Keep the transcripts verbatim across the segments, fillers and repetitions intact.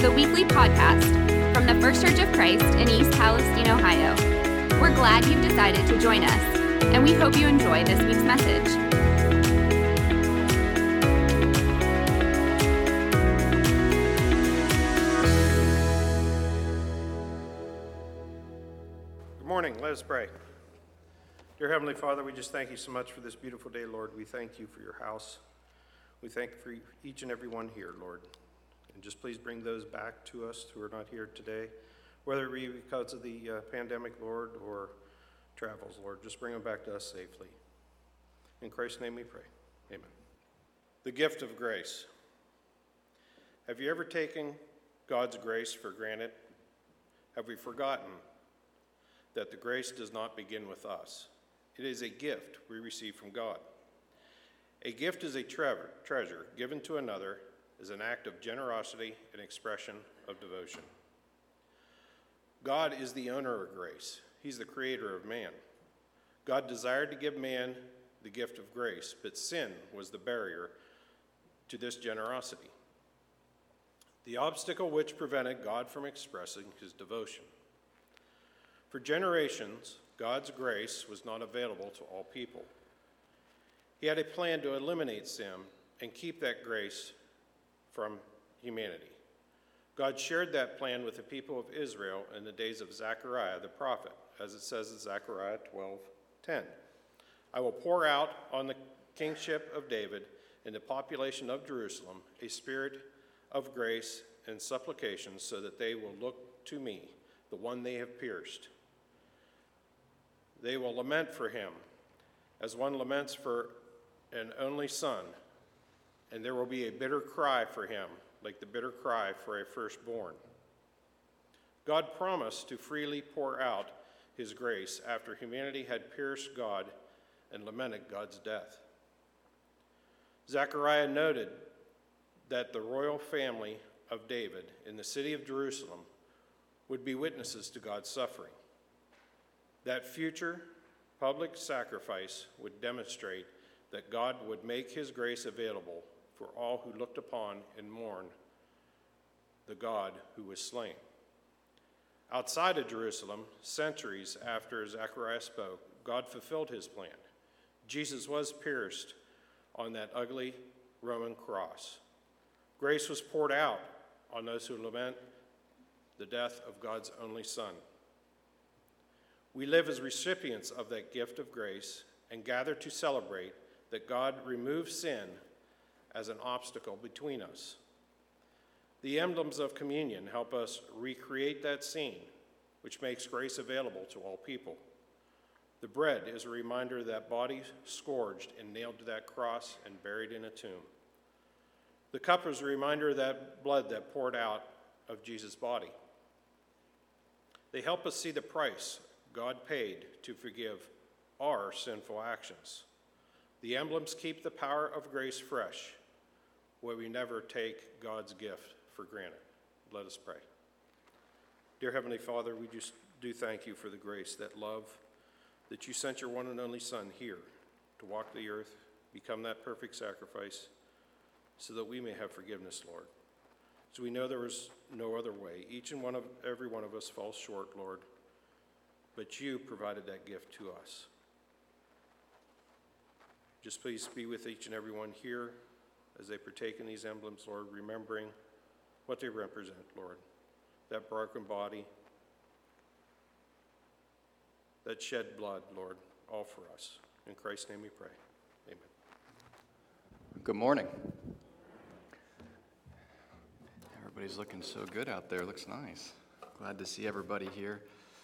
the weekly podcast from the First Church of Christ in East Palestine, Ohio. We're glad you've decided to join us, and we hope you enjoy this week's message. Good morning. Let us pray. Dear Heavenly Father, we just thank you so much for this beautiful day, Lord. We thank you for your house. We thank you for each and every one here, Lord. And just please bring those back to us who are not here today, whether it be because of the uh, pandemic, Lord, or travels, Lord. Just bring them back to us safely. In Christ's name we pray. Amen. The gift of grace. Have you ever taken God's grace for granted? Have we forgotten that the grace does not begin with us? It is a gift we receive from God. A gift is a treasure, treasure given to another as an act of generosity and expression of devotion. God is the owner of grace. He's the creator of man. God desired to give man the gift of grace, but sin was the barrier to this generosity, the obstacle which prevented God from expressing his devotion. For generations, God's grace was not available to all people. He had a plan to eliminate sin and keep that grace from humanity. God shared that plan with the people of Israel in the days of Zechariah the prophet, as it says in Zechariah twelve ten. I will pour out on the kingship of David and the population of Jerusalem a spirit of grace and supplication, so that they will look to me, the one they have pierced. They will lament for him as one laments for an only son, and there will be a bitter cry for him, like the bitter cry for a firstborn. God promised to freely pour out his grace after humanity had pierced God and lamented God's death. Zechariah noted that the royal family of David in the city of Jerusalem would be witnesses to God's suffering. That future public sacrifice would demonstrate that God would make his grace available for all who looked upon and mourned the God who was slain. Outside of Jerusalem, centuries after Zechariah spoke, God fulfilled his plan. Jesus was pierced on that ugly Roman cross. Grace was poured out on those who lament the death of God's only Son. We live as recipients of that gift of grace and gather to celebrate that God removed sin as an obstacle between us. The emblems of communion help us recreate that scene, which makes grace available to all people. The bread is a reminder of that body scourged and nailed to that cross and buried in a tomb. The cup is a reminder of that blood that poured out of Jesus' body. They help us see the price God paid to forgive our sinful actions. The emblems keep the power of grace fresh, where we never take God's gift for granted. Let us pray. Dear Heavenly Father, we just do thank you for the grace, that love, that you sent your one and only Son here to walk the earth, become that perfect sacrifice, so that we may have forgiveness, Lord. So we know there is no other way. Each and one of every one of us falls short, Lord, but you provided that gift to us. Just please be with each and every one here as they partake in these emblems, Lord, remembering what they represent, Lord. That broken body, that shed blood, Lord, all for us. In Christ's name we pray. Amen. Good morning. Everybody's looking so good out there. Looks nice. Glad to see everybody here.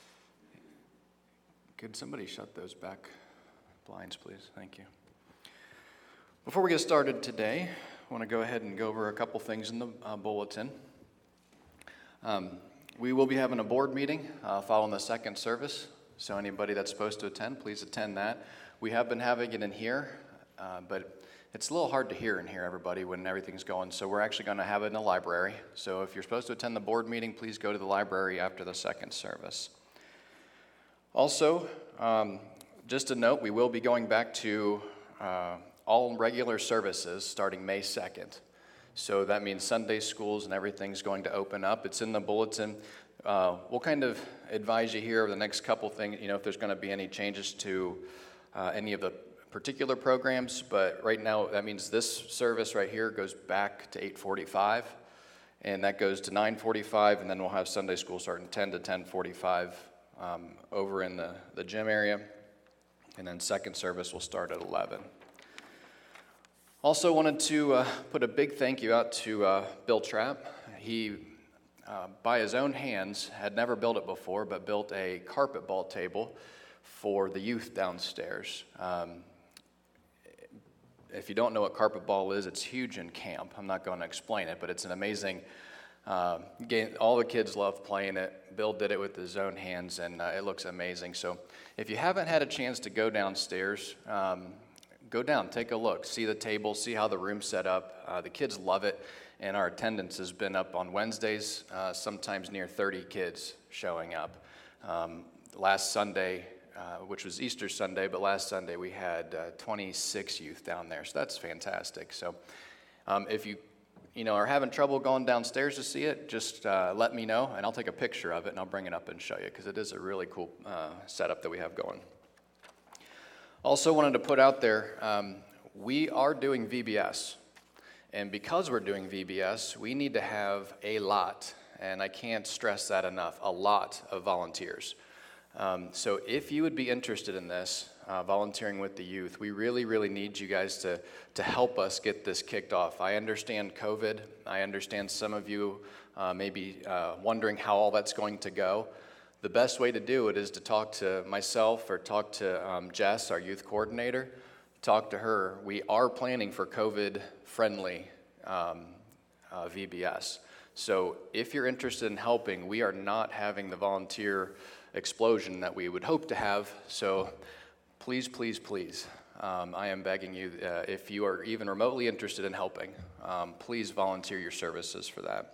Could somebody shut those back blinds, please? Thank you. Before we get started today, I want to go ahead and go over a couple things in the uh, bulletin. Um, we will be having a board meeting uh, following the second service, so anybody that's supposed to attend, please attend that. We have been having it in here, uh, but it's a little hard to hear in here, everybody, when everything's going, so we're actually going to have it in the library. So if you're supposed to attend the board meeting, please go to the library after the second service. Also, um, just a note, we will be going back to uh, all regular services starting May second. So that means Sunday schools and everything's going to open up. It's in the bulletin. Uh, we'll kind of advise you here over the next couple things, you know, if there's going to be any changes to uh, any of the particular programs. But right now, that means this service right here goes back to eight forty-five, and that goes to nine forty-five, and then we'll have Sunday school starting ten to ten forty-five um, over in the, the gym area. And then second service will start at eleven. Also wanted to uh, put a big thank you out to uh, Bill Trapp. He, uh, by his own hands, had never built it before, but built a carpet ball table for the youth downstairs. Um, if you don't know what carpet ball is, it's huge in camp. I'm not going to explain it, but it's an amazing uh, game. All the kids love playing it. Bill did it with his own hands, and uh, it looks amazing. So if you haven't had a chance to go downstairs, um, go down, take a look, see the table, see how the room's set up. Uh, the kids love it, and our attendance has been up on Wednesdays, uh, sometimes near thirty kids showing up. Um, last Sunday, uh, which was Easter Sunday, but last Sunday we had uh, twenty-six youth down there, so that's fantastic. So um, if you you know, are having trouble going downstairs to see it, just uh, let me know, and I'll take a picture of it, and I'll bring it up and show you, because it is a really cool uh, setup that we have going. Also wanted to put out there, um, we are doing V B S, and because we're doing V B S, we need to have a lot, and I can't stress that enough, a lot of volunteers. Um, so if you would be interested in this, uh, volunteering with the youth, we really, really need you guys to, to help us get this kicked off. I understand COVID. I understand some of you uh, may be uh, wondering how all that's going to go. The best way to do it is to talk to myself or talk to um, Jess, our youth coordinator. Talk to her. We are planning for COVID-friendly um, uh, V B S. So if you're interested in helping, we are not having the volunteer explosion that we would hope to have. So please, please, please, um, I am begging you, uh, if you are even remotely interested in helping, um, please volunteer your services for that.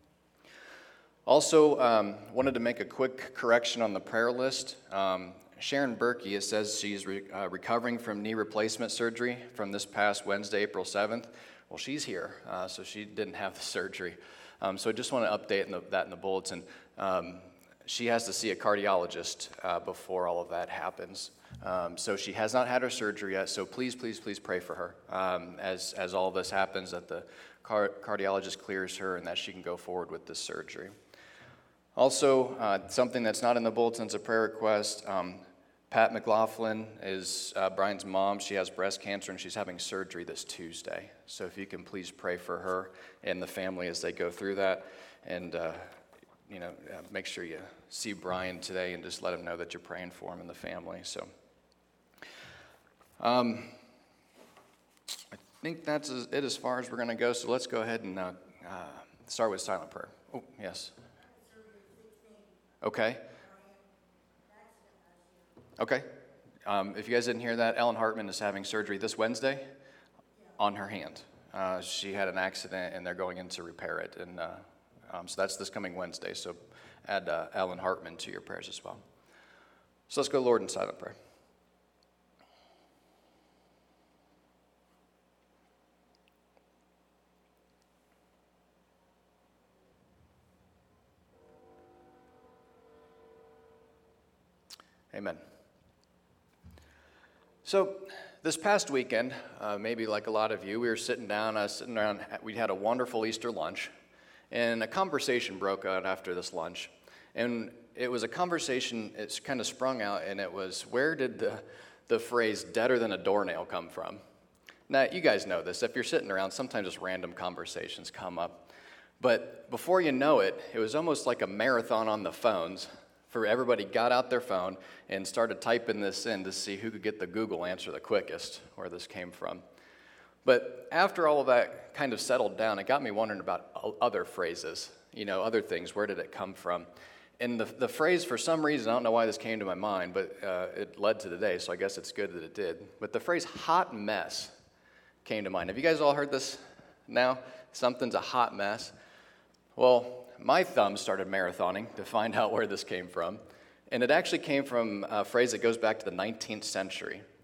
Also, um, wanted to make a quick correction on the prayer list. Um, Sharon Berkey, it says she's re- uh, recovering from knee replacement surgery from this past Wednesday, April seventh. Well, she's here, uh, so she didn't have the surgery. Um, so I just want to update in the, that in the bulletin. Um, she has to see a cardiologist uh, before all of that happens. Um, so she has not had her surgery yet, so please, please, please pray for her um, as, as all this happens, that the car- cardiologist clears her and that she can go forward with this surgery. Also, uh, something that's not in the bulletin is a prayer request. Um, Pat McLaughlin is uh, Brian's mom. She has breast cancer and she's having surgery this Tuesday. So if you can please pray for her and the family as they go through that. And, uh, you know, uh, make sure you see Brian today and just let him know that you're praying for him and the family. So um, I think that's it as far as we're going to go. So let's go ahead and uh, uh, start with silent prayer. Oh, yes. Okay. Okay. Um, if you guys didn't hear that, Ellen Hartman is having surgery this Wednesday on her hand. Uh, she had an accident, and they're going in to repair it. And uh, um, so that's this coming Wednesday. So add uh, Ellen Hartman to your prayers as well. So let's go, Lord, in silent prayer. Amen. So this past weekend, uh, maybe like a lot of you, we were sitting down, I was sitting around, we had a wonderful Easter lunch, and a conversation broke out after this lunch. And it was a conversation, it's kind of sprung out, and it was, where did the, the phrase deader than a doornail come from? Now, you guys know this. If you're sitting around, sometimes just random conversations come up. But before you know it, it was almost like a marathon on the phones. For everybody got out their phone and started typing this in to see who could get the Google answer the quickest, where this came from. But after all of that kind of settled down, it got me wondering about other phrases, you know, other things. Where did it come from? And the, the phrase, for some reason, I don't know why this came to my mind, but uh, it led to today, so I guess it's good that it did. But the phrase hot mess came to mind. Have you guys all heard this now? Something's a hot mess. Well, my thumb started marathoning to find out where this came from. And it actually came from a phrase that goes back to the nineteenth century.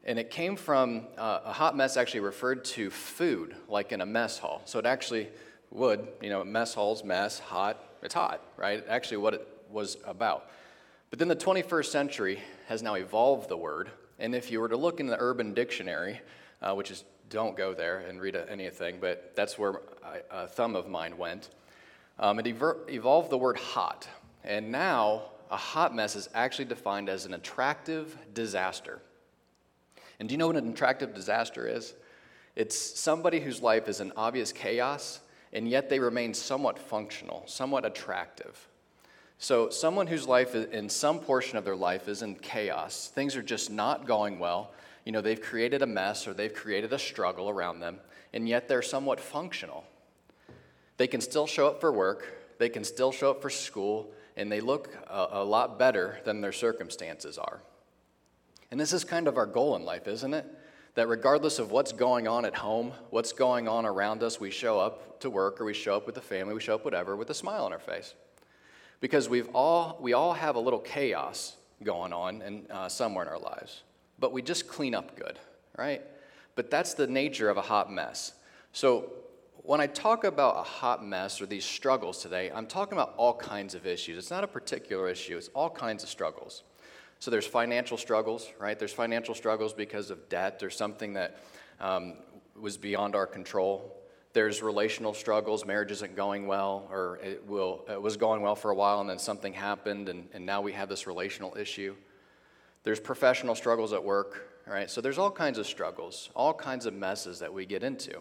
And it came from, uh, a hot mess actually referred to food, like in a mess hall. So it actually would, you know, mess halls, mess, hot, it's hot, right? Actually what it was about. But then the twenty-first century has now evolved the word. And if you were to look in the Urban Dictionary, uh, which is, don't go there and read anything, but that's where I, a thumb of mine went. Um, it ever, evolved the word hot. And now a hot mess is actually defined as an attractive disaster. And do you know what an attractive disaster is? It's somebody whose life is in obvious chaos, and yet they remain somewhat functional, somewhat attractive. So someone whose life, is, in some portion of their life, is in chaos. Things are just not going well. You know, they've created a mess or they've created a struggle around them, and yet they're somewhat functional. They can still show up for work, they can still show up for school, and they look a, a lot better than their circumstances are. And this is kind of our goal in life, isn't it? That regardless of what's going on at home, what's going on around us, we show up to work or we show up with the family, we show up whatever, with a smile on our face. Because we've all, we all have a little chaos going on in, uh, somewhere in our lives. But we just clean up good, right? But that's the nature of a hot mess. So when I talk about a hot mess or these struggles today, I'm talking about all kinds of issues. It's not a particular issue, it's all kinds of struggles. So there's financial struggles, right? There's financial struggles because of debt or something that um, was beyond our control. There's relational struggles, marriage isn't going well, or it will it was going well for a while and then something happened and, and now we have this relational issue. There's professional struggles at work, right? So there's all kinds of struggles, all kinds of messes that we get into.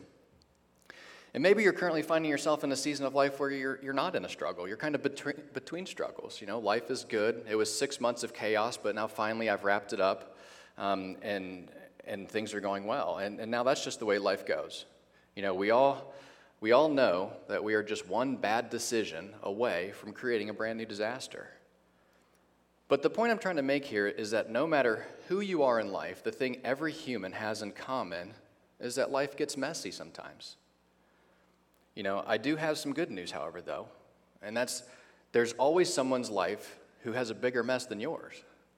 And maybe you're currently finding yourself in a season of life where you're you're not in a struggle. You're kind of between between struggles. You know, life is good. It was six months of chaos, but now finally I've wrapped it up, um, and and things are going well. And and now that's just the way life goes. You know, we all we all know that we are just one bad decision away from creating a brand new disaster. But the point I'm trying to make here is that no matter who you are in life, the thing every human has in common is that life gets messy sometimes. You know, I do have some good news, however, though, and that's there's always someone's life who has a bigger mess than yours.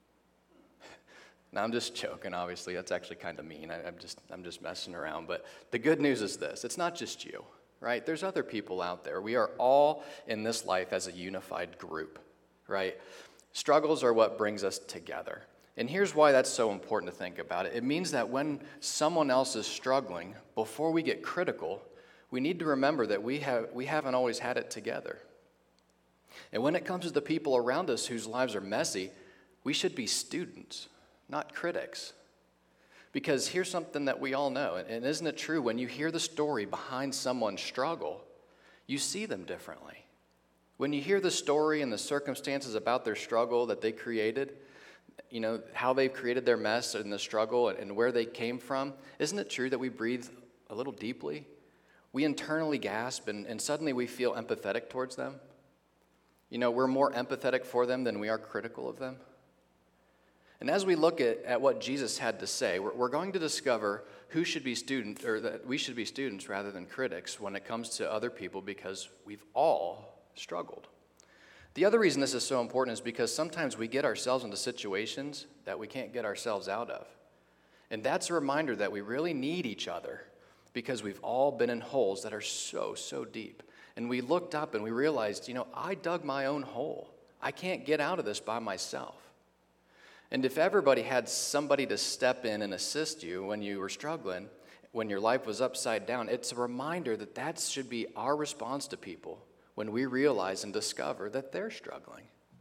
Now, I'm just joking, obviously. That's actually kind of mean. I, I'm just I'm just messing around. But the good news is this. It's not just you, right? There's other people out there. We are all in this life as a unified group, right? Struggles are what brings us together. And here's why that's so important to think about it. It means that when someone else is struggling, before we get critical, we need to remember that we have we haven't always had it together. And when it comes to the people around us whose lives are messy, we should be students, not critics. Because here's something that we all know, and isn't it true, when you hear the story behind someone's struggle, you see them differently. When you hear the story and the circumstances about their struggle that they created, you know, how they've created their mess and the struggle and where they came from, isn't it true that we breathe a little deeply? We internally gasp and, and suddenly we feel empathetic towards them. You know, we're more empathetic for them than we are critical of them. And as we look at, at what Jesus had to say, we're, we're going to discover who should be students, or that we should be students rather than critics when it comes to other people, because we've all struggled. The other reason this is so important is because sometimes we get ourselves into situations that we can't get ourselves out of. And that's a reminder that we really need each other, because we've all been in holes that are so, so deep. And we looked up and we realized, you know, I dug my own hole. I can't get out of this by myself. And if everybody had somebody to step in and assist you when you were struggling, when your life was upside down, it's a reminder that that should be our response to people when we realize and discover that they're struggling.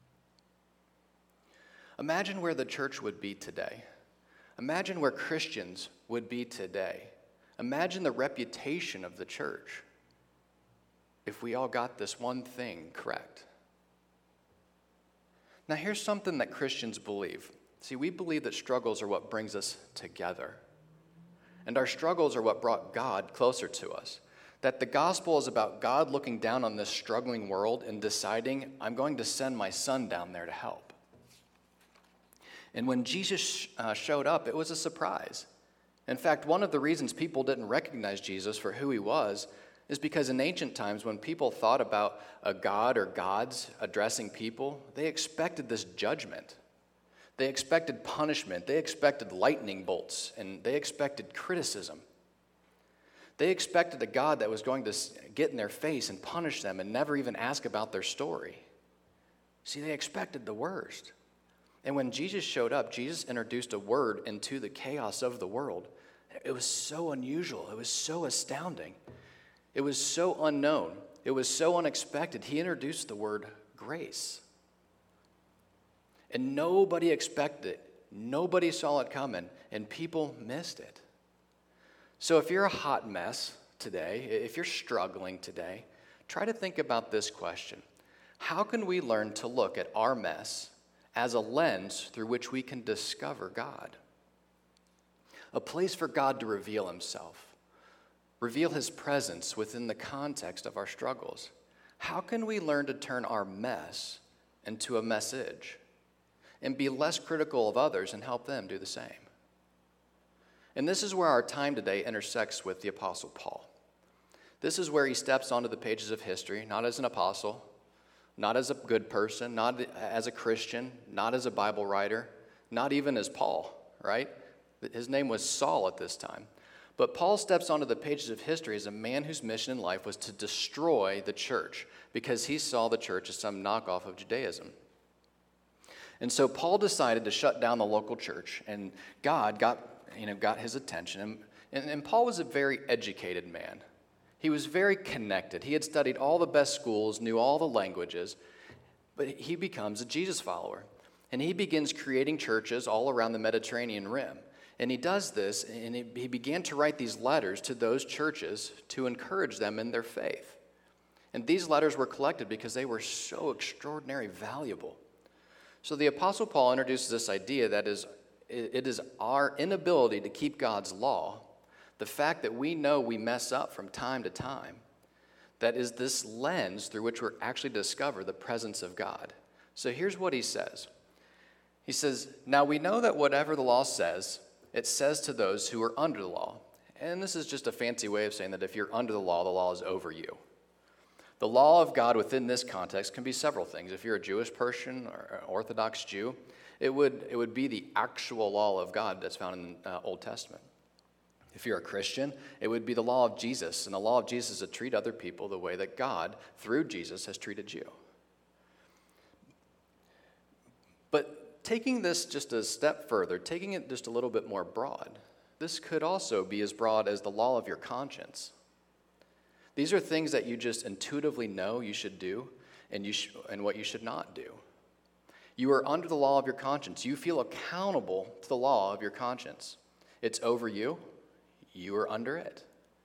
Imagine where the church would be today. Imagine where Christians would be today. Imagine the reputation of the church if we all got this one thing correct. Now, here's something that Christians believe. See, we believe that struggles are what brings us together. And our struggles are what brought God closer to us. That the gospel is about God looking down on this struggling world and deciding, I'm going to send my son down there to help. And when Jesus uh, showed up, it was a surprise. In fact, one of the reasons people didn't recognize Jesus for who he was is because in ancient times, when people thought about a god or gods addressing people, they expected this judgment. They expected punishment. They expected lightning bolts, and they expected criticism. They expected a God that was going to get in their face and punish them and never even ask about their story. See, they expected the worst. And when Jesus showed up, Jesus introduced a word into the chaos of the world. It was so unusual. It was so astounding. It was so unknown. It was so unexpected. He introduced the word grace. And nobody expected it. Nobody saw it coming, and people missed it. So if you're a hot mess today, if you're struggling today, try to think about this question. How can we learn to look at our mess as a lens through which we can discover God? A place for God to reveal himself, reveal his presence within the context of our struggles. How can we learn to turn our mess into a message and be less critical of others and help them do the same? And this is where our time today intersects with the Apostle Paul. This is where he steps onto the pages of history, not as an apostle, not as a good person, not as a Christian, not as a Bible writer, not even as Paul, right? His name was Saul at this time. But Paul steps onto the pages of history as a man whose mission in life was to destroy the church because he saw the church as some knockoff of Judaism. And so Paul decided to shut down the local church, and God got, you know, got his attention. And, and, and Paul was a very educated man. He was very connected. He had studied all the best schools, knew all the languages, but he becomes a Jesus follower. And he begins creating churches all around the Mediterranean Rim. And he does this, and he began to write these letters to those churches to encourage them in their faith. And these letters were collected because they were so extraordinarily valuable. So the Apostle Paul introduces this idea that is, it is our inability to keep God's law, the fact that we know we mess up from time to time, that is this lens through which we're actually discover the presence of God. So here's what he says. He says, now we know that whatever the law says, it says to those who are under the law. And this is just a fancy way of saying that if you're under the law, the law is over you. The law of God within this context can be several things. If you're a Jewish person or an Orthodox Jew, it would, it would be the actual law of God that's found in the uh, Old Testament. If you're a Christian, it would be the law of Jesus, and the law of Jesus is to treat other people the way that God, through Jesus, has treated you. But taking this just a step further, taking it just a little bit more broad, this could also be as broad as the law of your conscience. These are things that you just intuitively know you should do and, you sh- and what you should not do. You are under the law of your conscience. You feel accountable to the law of your conscience. It's over you. You are under it.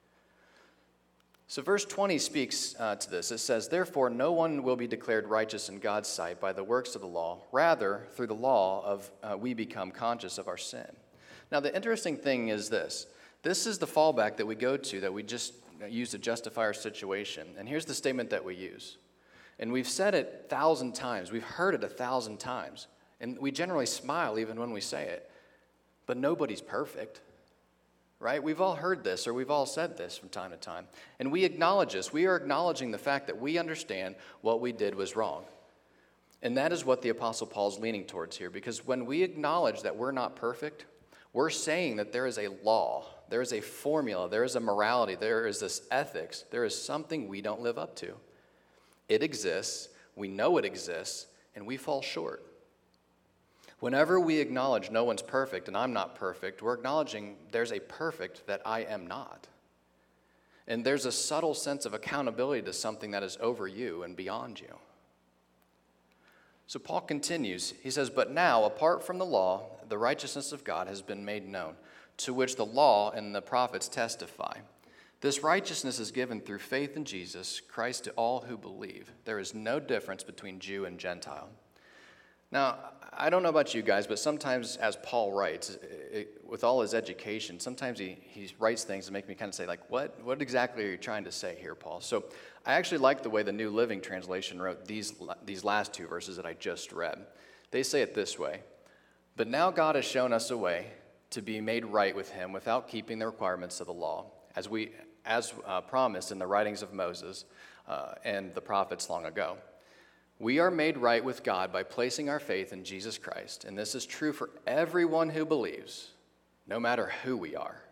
So verse twenty speaks uh, to this. It says, therefore, no one will be declared righteous in God's sight by the works of the law. Rather, through the law of uh, we become conscious of our sin. Now, the interesting thing is this. This is the fallback that we go to, that we just use to justify our situation. And here's the statement that we use. And we've said it a thousand times. We've heard it a thousand times. And we generally smile even when we say it. But nobody's perfect. Right? We've all heard this, or we've all said this from time to time. And we acknowledge this. We are acknowledging the fact that we understand what we did was wrong. And that is what the Apostle Paul is leaning towards here. Because when we acknowledge that we're not perfect, we're saying that there is a law, there is a formula, there is a morality, there is this ethics, there is something we don't live up to. It exists, we know it exists, and we fall short. Whenever we acknowledge no one's perfect and I'm not perfect, we're acknowledging there's a perfect that I am not. And there's a subtle sense of accountability to something that is over you and beyond you. So Paul continues. He says, but now, apart from the law, the righteousness of God has been made known, to which the law and the prophets testify. This righteousness is given through faith in Jesus Christ to all who believe. There is no difference between Jew and Gentile. Now, I don't know about you guys, but sometimes as Paul writes, it, with all his education, sometimes he, he writes things that make me kind of say, like, what, what exactly are you trying to say here, Paul? So I actually like the way the New Living Translation wrote these, these last two verses that I just read. They say it this way, but now God has shown us a way to be made right with him without keeping the requirements of the law, as we as uh, promised in the writings of Moses uh, and the prophets long ago. We are made right with God by placing our faith in Jesus Christ, and this is true for everyone who believes, no matter who we are.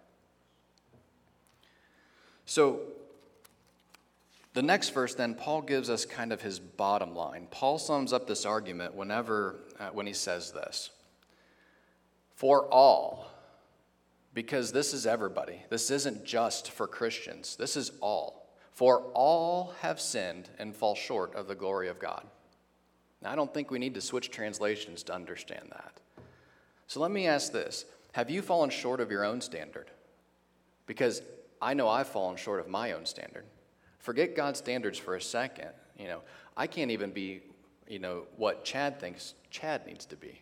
So, the next verse then, Paul gives us kind of his bottom line. Paul sums up this argument whenever, uh, when he says this. For all, because this is everybody. This isn't just for Christians. This is all. For all have sinned and fall short of the glory of God. Now, I don't think we need to switch translations to understand that. So let me ask this. Have you fallen short of your own standard? Because I know I've fallen short of my own standard. Forget God's standards for a second. You know, I can't even be, you know, what Chad thinks Chad needs to be.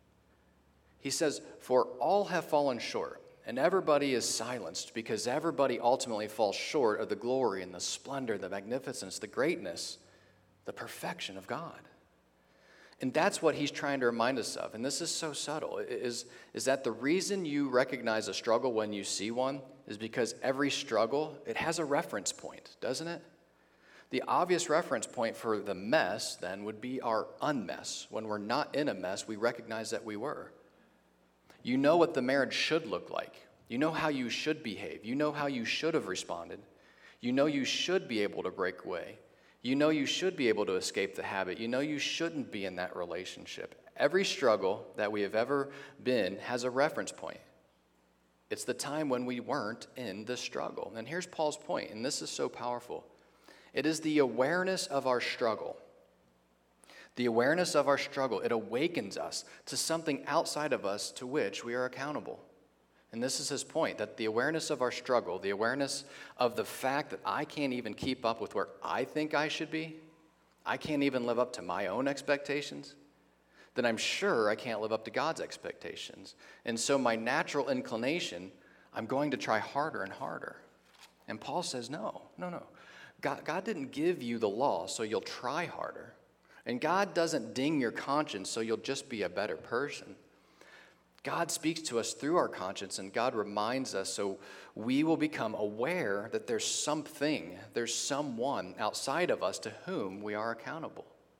He says, for all have fallen short, and everybody is silenced because everybody ultimately falls short of the glory and the splendor, the magnificence, the greatness, the perfection of God. And that's what he's trying to remind us of. And this is so subtle, is, is that the reason you recognize a struggle when you see one is because every struggle, it has a reference point, doesn't it? The obvious reference point for the mess, then, would be our unmess. When we're not in a mess, we recognize that we were. You know what the marriage should look like. You know how you should behave. You know how you should have responded. You know you should be able to break away. You know you should be able to escape the habit. You know you shouldn't be in that relationship. Every struggle that we have ever been has a reference point. It's the time when we weren't in the struggle. And here's Paul's point, and this is so powerful. It is the awareness of our struggle. The awareness of our struggle, it awakens us to something outside of us to which we are accountable. And this is his point, that the awareness of our struggle, the awareness of the fact that I can't even keep up with where I think I should be, I can't even live up to my own expectations, then I'm sure I can't live up to God's expectations. And so my natural inclination, I'm going to try harder and harder. And Paul says, no, no, no. God, God didn't give you the law so you'll try harder. And God doesn't ding your conscience so you'll just be a better person. God speaks to us through our conscience, and God reminds us so we will become aware that there's something, there's someone outside of us to whom we are accountable.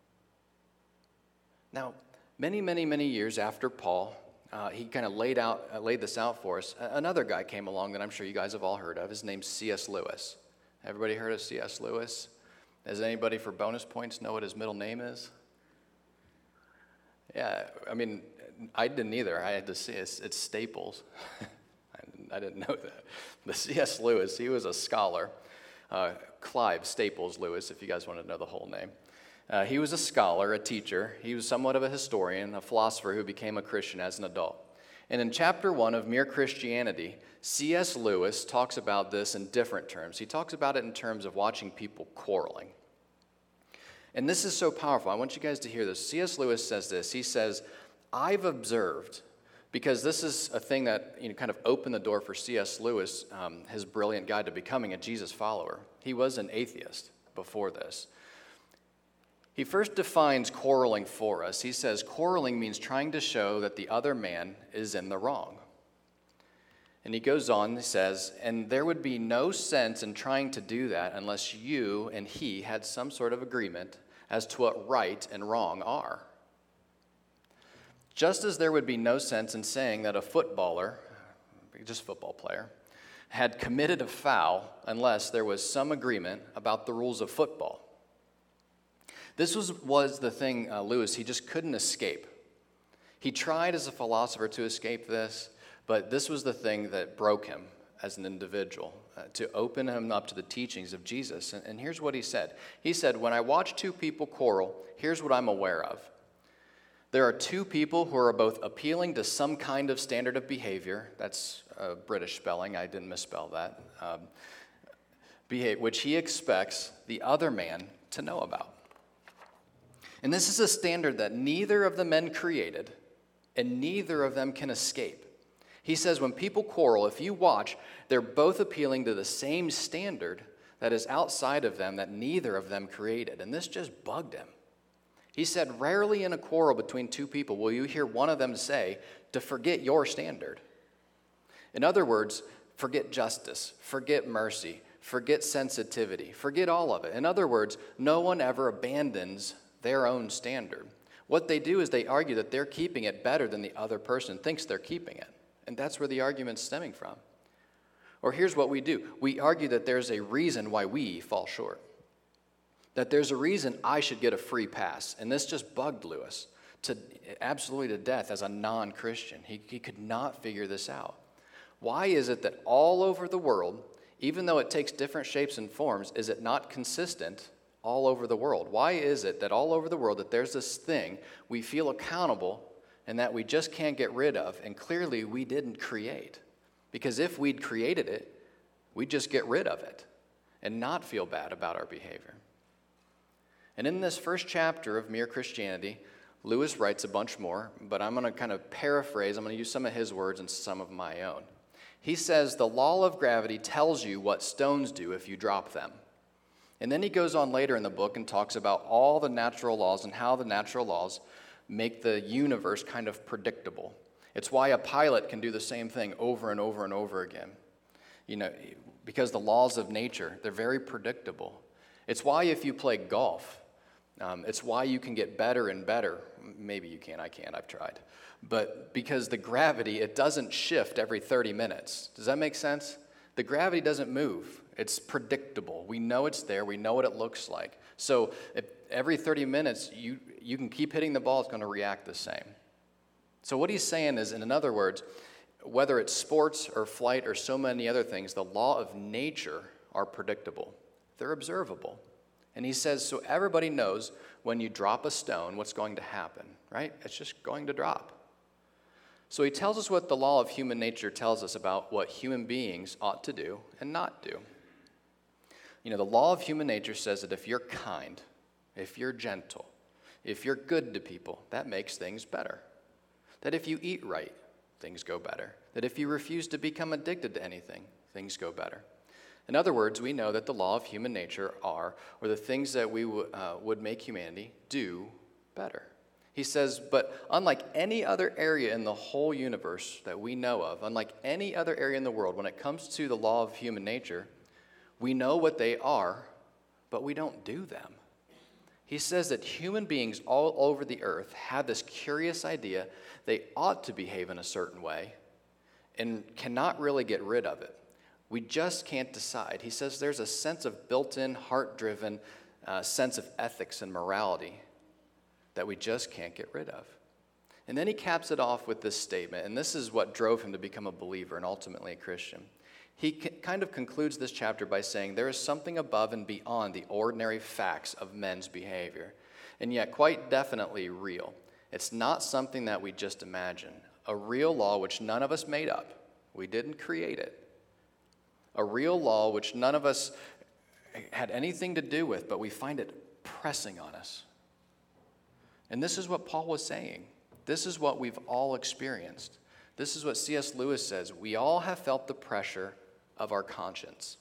Now, many, many, many years after Paul, uh, he kind of laid out, uh, laid this out for us, another guy came along that I'm sure you guys have all heard of. His name's C S Lewis. Everybody heard of C S Lewis? Does anybody for bonus points know what his middle name is? Yeah, I mean, I didn't either. I had to see it. It's, it's Staples. I, didn't, I didn't know that. But C S Lewis, he was a scholar. Uh, Clive Staples Lewis, if you guys want to know the whole name. Uh, he was a scholar, a teacher. He was somewhat of a historian, a philosopher who became a Christian as an adult. And in chapter one of Mere Christianity, C S Lewis talks about this in different terms. He talks about it in terms of watching people quarreling. And this is so powerful. I want you guys to hear this. C S Lewis says this. He says, I've observed, because this is a thing that you know, kind of opened the door for C S Lewis, um, his brilliant guide to becoming a Jesus follower. He was an atheist before this. He first defines quarreling for us. He says, quarreling means trying to show that the other man is in the wrong. And he goes on, he says, and there would be no sense in trying to do that unless you and he had some sort of agreement as to what right and wrong are. Just as there would be no sense in saying that a footballer, just football player, had committed a foul unless there was some agreement about the rules of football. This was, was the thing, uh, Lewis, he just couldn't escape. He tried as a philosopher to escape this, but this was the thing that broke him as an individual, uh, to open him up to the teachings of Jesus. And, and here's what he said. He said, when I watch two people quarrel, here's what I'm aware of. There are two people who are both appealing to some kind of standard of behavior. That's a British spelling. I didn't misspell that. Um, behave, which he expects the other man to know about. And this is a standard that neither of the men created, and neither of them can escape. He says when people quarrel, if you watch, they're both appealing to the same standard that is outside of them that neither of them created. And this just bugged him. He said, rarely in a quarrel between two people will you hear one of them say to forget your standard. In other words, forget justice, forget mercy, forget sensitivity, forget all of it. In other words, no one ever abandons their own standard. What they do is they argue that they're keeping it better than the other person thinks they're keeping it. And that's where the argument's stemming from. Or here's what we do. We argue that there's a reason why we fall short. That there's a reason I should get a free pass. And this just bugged Lewis to absolutely to death as a non-Christian. He, he could not figure this out. Why is it that all over the world, even though it takes different shapes and forms, is it not consistent all over the world? Why is it that all over the world that there's this thing we feel accountable and that we just can't get rid of, and clearly we didn't create? Because if we'd created it, we'd just get rid of it and not feel bad about our behavior. And in this first chapter of Mere Christianity, Lewis writes a bunch more, but I'm going to kind of paraphrase. I'm going to use some of his words and some of my own. He says, the law of gravity tells you what stones do if you drop them. And then he goes on later in the book and talks about all the natural laws and how the natural laws make the universe kind of predictable. It's why a pilot can do the same thing over and over and over again. You know, because the laws of nature, they're very predictable. It's why if you play golf, um, it's why you can get better and better. Maybe you can, I can't, I've tried. But because the gravity, it doesn't shift every thirty minutes. Does that make sense? The gravity doesn't move. It's predictable. We know it's there. We know what it looks like. So if every thirty minutes, you, you can keep hitting the ball, it's going to react the same. So what he's saying is, in other words, whether it's sports or flight or so many other things, the law of nature are predictable. They're observable. And he says, so everybody knows when you drop a stone, what's going to happen, right? It's just going to drop. So he tells us what the law of human nature tells us about what human beings ought to do and not do. You know, the law of human nature says that if you're kind, if you're gentle, if you're good to people, that makes things better. That if you eat right, things go better. That if you refuse to become addicted to anything, things go better. In other words, we know that the law of human nature are, or the things that we w- uh, would make humanity do better. He says, but unlike any other area in the whole universe that we know of, unlike any other area in the world, when it comes to the law of human nature, we know what they are, but we don't do them. He says that human beings all over the earth have this curious idea they ought to behave in a certain way and cannot really get rid of it. We just can't decide. He says there's a sense of built-in, heart-driven uh, sense of ethics and morality that we just can't get rid of. And then he caps it off with this statement, and this is what drove him to become a believer and ultimately a Christian. He kind of concludes this chapter by saying there is something above and beyond the ordinary facts of men's behavior, and yet quite definitely real. It's not something that we just imagine. A real law which none of us made up. We didn't create it. A real law which none of us had anything to do with, but we find it pressing on us. And this is what Paul was saying. This is what we've all experienced. This is what C S Lewis says. We all have felt the pressure of our conscience.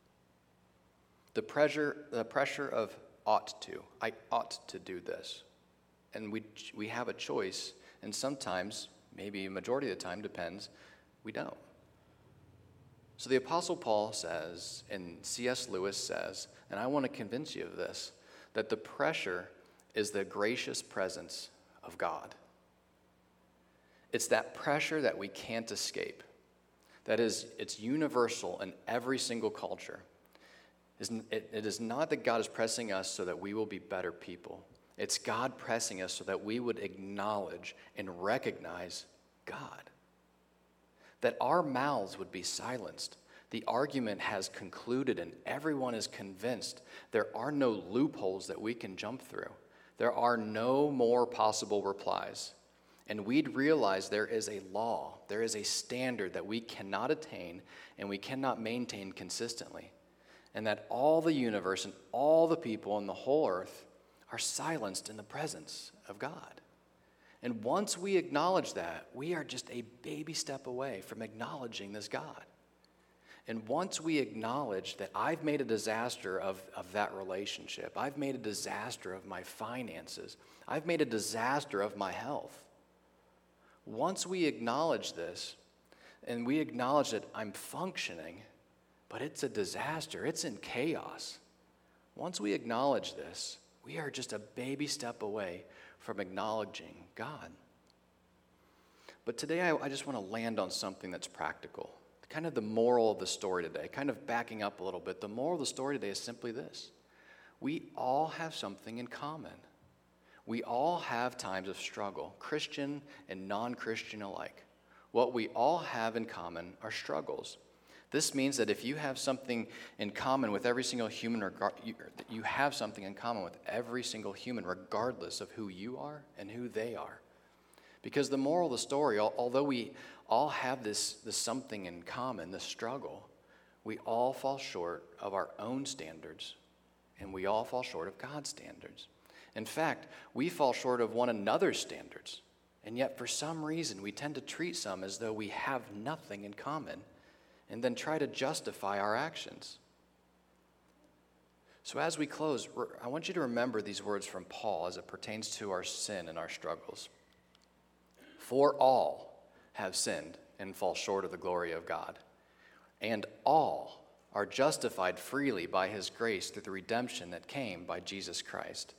The pressure, the pressure of ought to. I ought to do this. And we we have a choice, and sometimes, maybe a majority of the time, depends, we don't. So the Apostle Paul says, and C S Lewis says, and I want to convince you of this, that the pressure is the gracious presence of God. It's that pressure that we can't escape. That is, it's universal in every single culture. It is not that God is pressing us so that we will be better people. It's God pressing us so that we would acknowledge and recognize God. That our mouths would be silenced. The argument has concluded and everyone is convinced there are no loopholes that we can jump through. There are no more possible replies. And we'd realize there is a law, there is a standard that we cannot attain and we cannot maintain consistently. And that all the universe and all the people in the whole earth are silenced in the presence of God. And once we acknowledge that, we are just a baby step away from acknowledging this God. And once we acknowledge that I've made a disaster of, of that relationship, I've made a disaster of my finances, I've made a disaster of my health. Once we acknowledge this, and we acknowledge that I'm functioning, but it's a disaster, it's in chaos. Once we acknowledge this, We are just a baby step away from acknowledging God. But today I, I just want to land on something that's practical. Kind of the moral of the story today, kind of backing up a little bit. The moral of the story today is simply this. We all have something in common. We all have times of struggle, Christian and non-Christian alike. What we all have in common are struggles. This means that if you have something in common with every single human, regard, you, you have something in common with every single human, regardless of who you are and who they are. Because the moral of the story, although we all have this, this something in common, this struggle, we all fall short of our own standards, and we all fall short of God's standards. In fact, we fall short of one another's standards, and yet for some reason we tend to treat some as though we have nothing in common, and then try to justify our actions. So as we close, I want you to remember these words from Paul as it pertains to our sin and our struggles. For all have sinned and fall short of the glory of God, and all are justified freely by his grace through the redemption that came by Jesus Christ.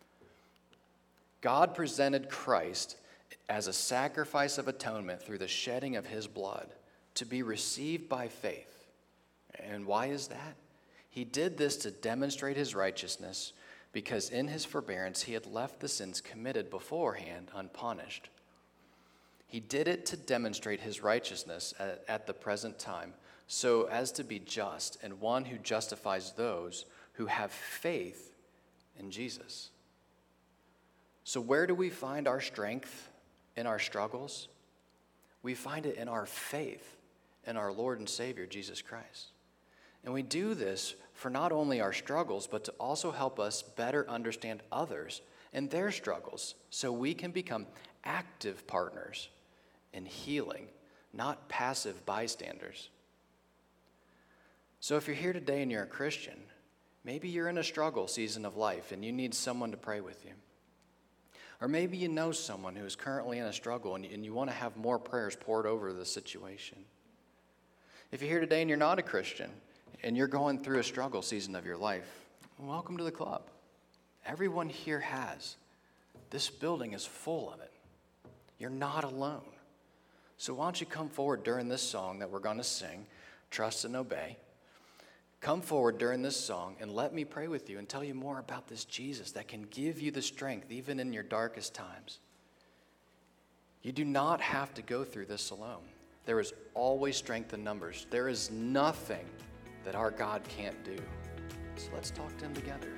God presented Christ as a sacrifice of atonement through the shedding of his blood to be received by faith. And why is that? He did this to demonstrate his righteousness because in his forbearance he had left the sins committed beforehand unpunished. He did it to demonstrate his righteousness at, at the present time, so as to be just and one who justifies those who have faith in Jesus. So where do we find our strength in our struggles? We find it in our faith in our Lord and Savior, Jesus Christ. And we do this for not only our struggles, but to also help us better understand others and their struggles, so we can become active partners in healing, not passive bystanders. So if you're here today and you're a Christian, maybe you're in a struggle season of life and you need someone to pray with you. Or maybe you know someone who is currently in a struggle and you, and you want to have more prayers poured over the situation. If you're here today and you're not a Christian and you're going through a struggle season of your life, welcome to the club. Everyone here has. This building is full of it. You're not alone. So why don't you come forward during this song that we're going to sing, Trust and Obey. Come forward during this song and let me pray with you and tell you more about this Jesus that can give you the strength even in your darkest times. You do not have to go through this alone. There is always strength in numbers. There is nothing that our God can't do. So let's talk to him together.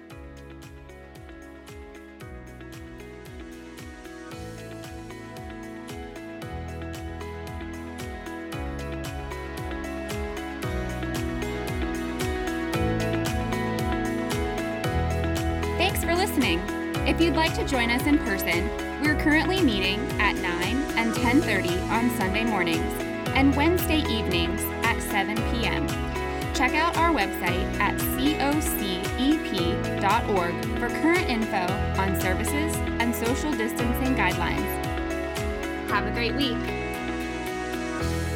Thanks for listening. If you'd like to join us in person, we're currently meeting at nine and ten thirty on Sunday mornings and Wednesday evenings at seven p.m. Check out our website at C O C E P dot org for current info on services and social distancing guidelines. Have a great week.